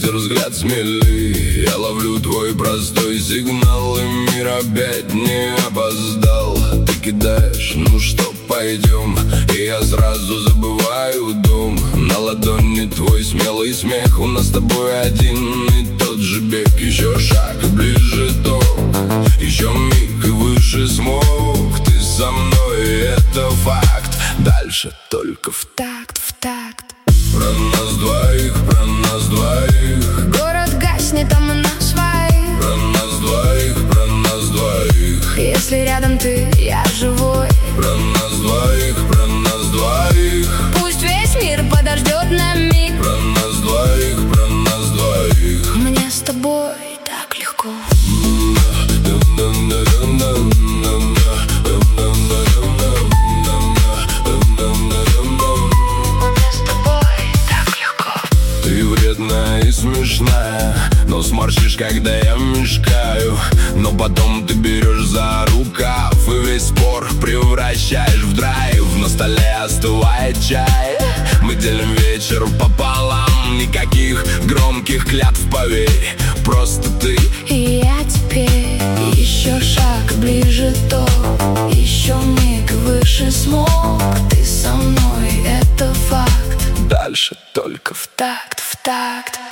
ветер, взгляд смелей. Я ловлю твой простой сигнал, и мир опять не опоздал. Ты кидаешь, ну что, пойдем, и я сразу забываю дом. На ладони твой смелый смех, у нас с тобой один и тот же бег. Еще шаг, ближе ток, еще миг и выше смог. Ты со мной, это факт, дальше только в такт, в такт. Про нас двоих, про нас двоих. Город гаснет, а мы на своих. Про нас двоих, про нас двоих. Если рядом ты, я живой. Про нас двоих, про нас двоих. Пусть весь мир подождет на миг. Про нас двоих, про нас двоих. Мне с тобой так легко. Вредная и смешная, но сморщишь, когда я мешкаю. Но потом ты берешь за рукав и весь спор превращаешь в драйв. На столе остывает чай, мы делим вечер пополам. Никаких громких клятв, поверь, просто ты и я теперь. Еще шаг, ближе то, еще миг, выше смог. Ты со мной, это факт, дальше только в такт, в такт.